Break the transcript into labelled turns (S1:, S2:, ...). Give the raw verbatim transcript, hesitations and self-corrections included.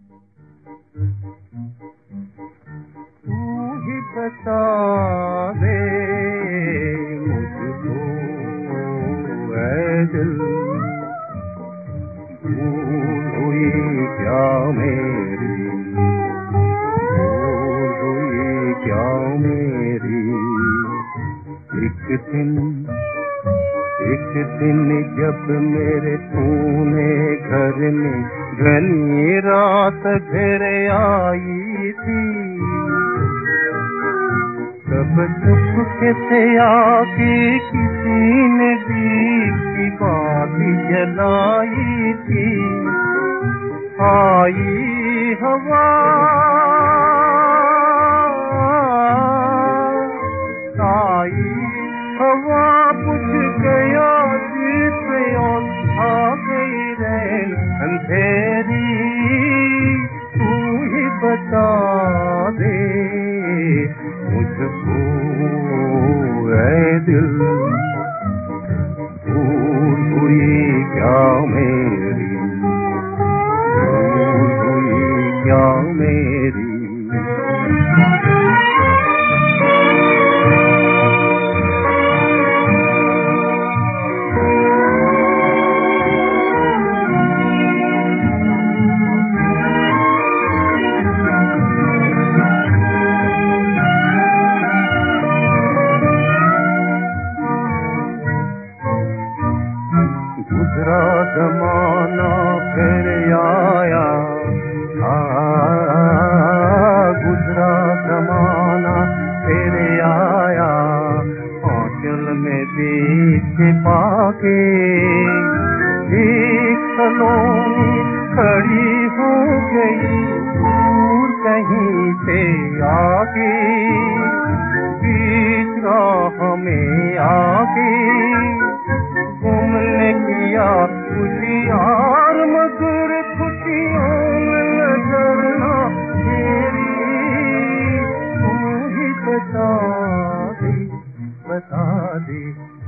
S1: तू ही बता दे मुझको ऐ दिल, भूल हुई क्या मेरी, भूल हुई क्या मेरी। एक दिन एक दिन जब मेरे तूने घर में घनी रात घर आई थी, तब चुपके से आके किसी ने दीप की बाती जलाई थी। आई हवा आई हवा बुझ गया दीप और आ गई रैन अंधेरी। तू ही बता दे मुझको ऐ दिल, भूल हुई क्या मेरी, भूल हुई क्या मेरी। गुजरा जमाना फिर आया, आ, गुजरा जमाना फिर आया, आंचल में देख छिपा के एक सलोनी खड़ी हो गई दूर कहीं से आके, बीच राह में आके तुमने किया खुशियार मधुर खुशियों में नजर ना तेरी। तू ही बता दे बता दे